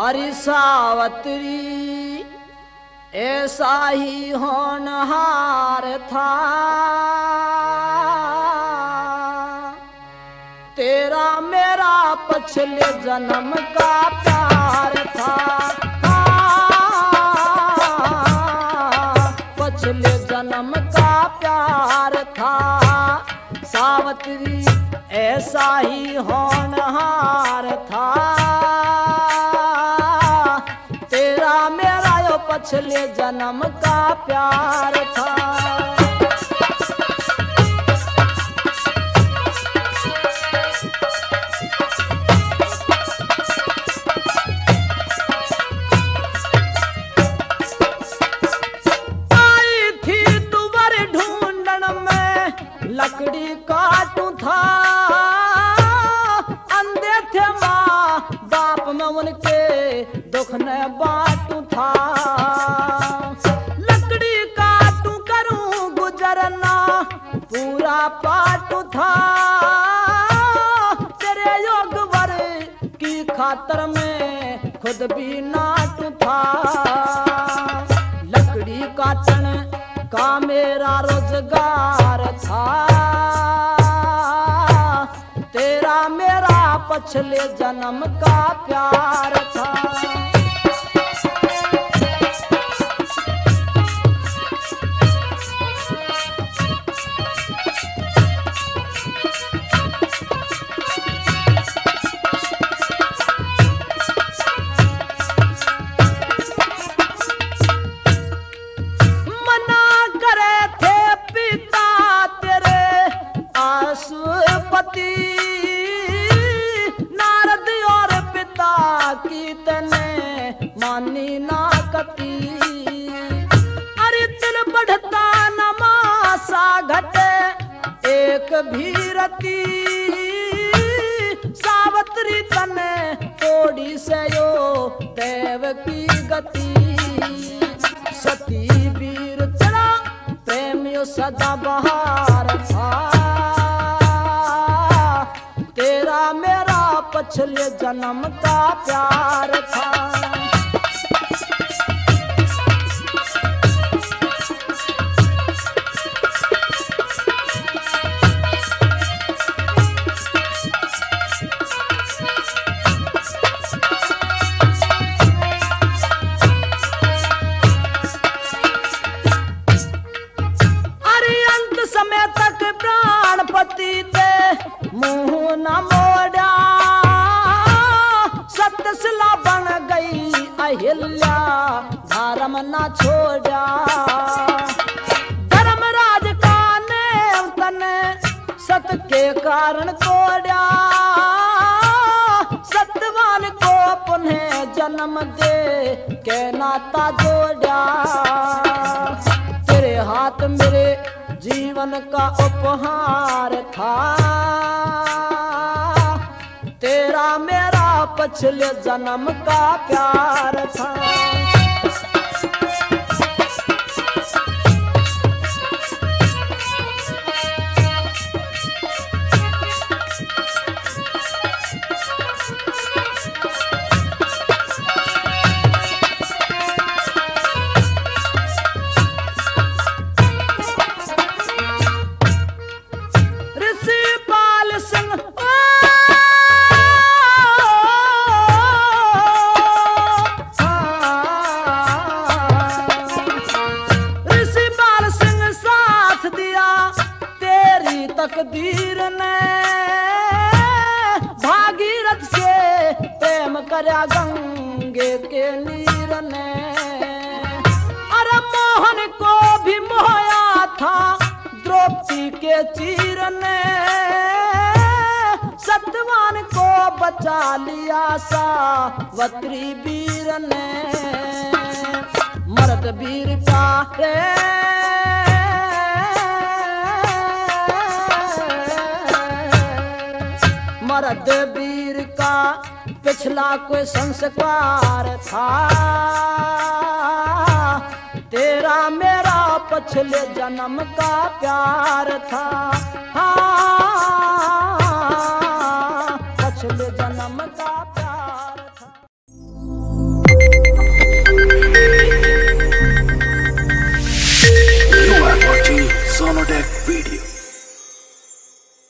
अरे सावत्री ऐसा ही होनहार था, तेरा मेरा पिछले जन्म का प्यार था। पिछले जन्म का प्यार था, सावत्री ऐसा ही होनहार था, तेरा मेरा यो पिछले जन्म का प्यार था। लकड़ी काटू था, अंधे थे माँ बाप में उनके दुख न बाटू था। लकड़ी काटू करूं गुजरना पूरा पाटू था, तेरे योग वर की खातर में खुद भी नाटू था। लकड़ी काटन का मेरा रोजगार था, तेरा मेरा पिछले जन्म का प्यार था। नारद और पिता की तने मानी ना कती, अरे दिल बढ़ता नमासा घटे एक भी रती, सावत्री तने तोड़ी से यो देव की गति। सती वीर तेरा प्रेमियो सदा बहार था, तेरा मेरा पिछले जन्म का प्यार था। अरे अंत समय तक प्राणपति थे मुंह न मोड़ा, सतशिला बन गई अहिल्या धर्म न छोड़ा। धर्मराज का नेम तने सत के कारण तोड़ा, सत्यवान को पुनः जन्म दे के नाता जोड़ा। तेरे हाथ मेरे जीवन का उपहार था, तेरा मेरा पिछले जन्म का प्यार था। तकदीर ने भागीरथ से प्रेम करया गंगे के नीर ने, अरे मोहन को भी मोया था द्रौपदी के चीर ने, सत्यवान को बचा लिया सावत्री वीर ने। मर्द वीर का मर्द वीर का पिछला कोई संस्कार था, तेरा मेरा पिछले जन्म का प्यार था। हाँ, पिछले जन्म का प्यार।